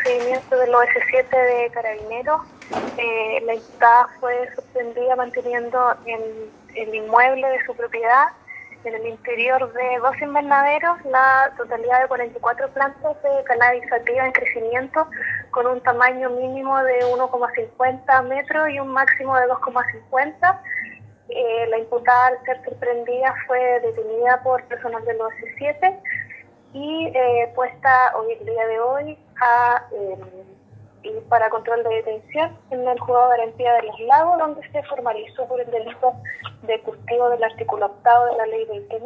procedimiento del OS7 de Carabineros. La imputada fue sorprendida manteniendo el inmueble de su propiedad en el interior de 2 invernaderos la totalidad de 44 plantas de cannabis sativa en crecimiento con un tamaño mínimo de 1,50 metros y un máximo de 2,50. La imputada, al ser sorprendida, fue detenida por personal del OS7 y puesta hoy, el día de hoy, para control de detención en el juzgado de garantía de Los Lagos, donde se formalizó por el delito de cultivo del artículo 8 de la ley 20.000